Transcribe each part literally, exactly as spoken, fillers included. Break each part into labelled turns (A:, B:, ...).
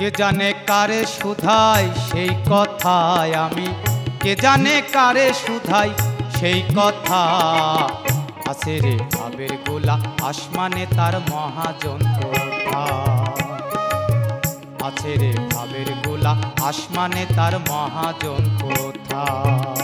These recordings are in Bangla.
A: কে জানে কারে শুধাই সেই কথায় আমি, কে জানে কারে শুধাই সেই কথা। আছে রে ভাবের গোলা আসমানে তার মহাজন কোথায়, আছে রে ভাবের গোলা আসমানে তার মহাজন কোথায়।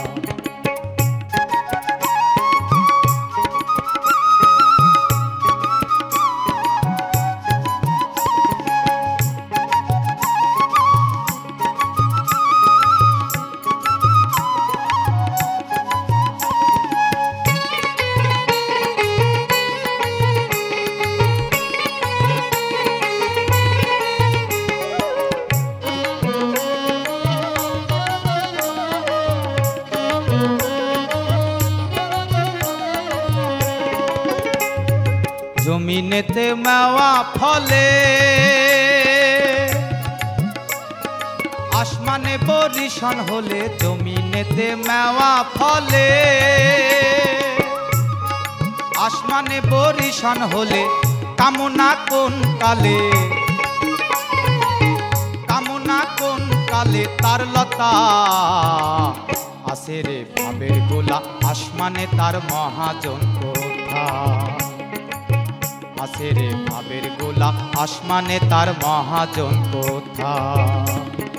A: জমিনেতে মেওয়া ফলে আসমানে বরিশন হলে, জমিনেতে মেওয়া ফলে আসমানে বরিশন হলে, কামনা কোন কালে, কামনা কোন কালে তার লতা। আছে রে ভাবের গোলা আসমানে তার মহাজন কোথায়, আছে রে ভাবের গোলা আসমানে তার মহাজন কোথায়।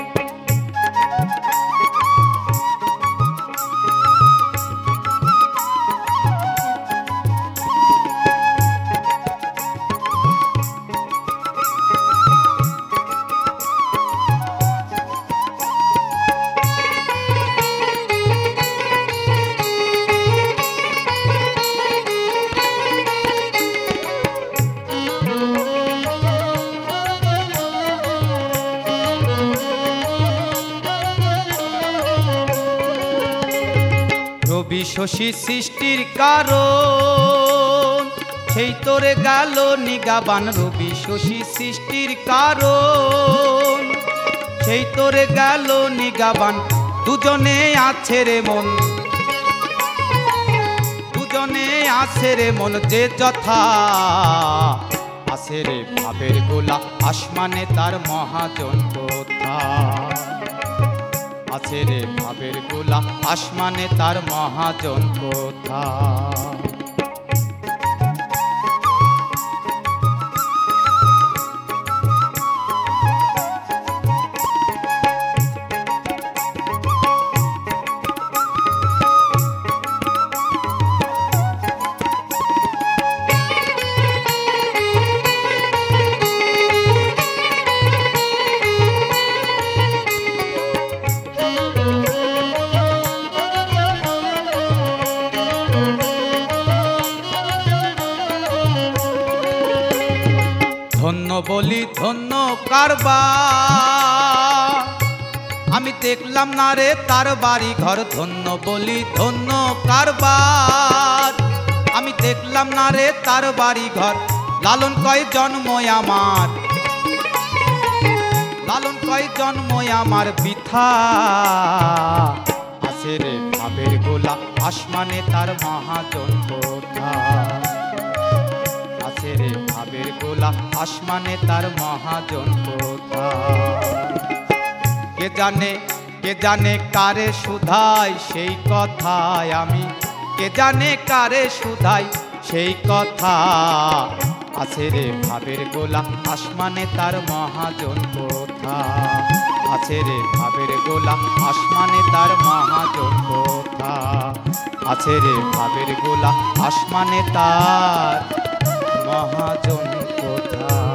A: রবি শশী সৃষ্টির কারণ সেই তোরে গেল নিগাবান, রবি শশী সৃষ্টির কারণ সেই তোরে গেল নিগাবান। দুজনে আছে রে মন, দুজনে আছে রে মন যে যথা। আছে রে ভাবের গোলা আসমানে তার মহাজন কোথায়, আছে রে ভাবের গোলা আসমানে তার মহাজন কোথায়। ধন্য বলি ধন্য কারবার, আমি দেখলাম না রে তার বাড়ি ঘর। ধন্য বলি ধন্য কারবার, আমি দেখলাম না রে তার বাড়ি ঘর। লালন কয় জন্ম আমার, লালন কয় জন্ম আমার বৃথা। আছে রে ভাবের গোলা আসমানে তার মহাজন কোথায়, আছে রে ভাবের গোলা আসমানে তার মহাজন কোথায়। কে জানে কে জানে কারে শুধাই সেই কথায় আমি, কে জানে কারে শুধাই সেই কথা। আছে রে ভাবের গোলা আসমানে তার মহাজন কোথায়, আছে রে ভাবের গোলা আসমানে তার মহাজন কোথায়, আছে রে ভাবের গোলা আসমানে তার মহাজন কোথায়।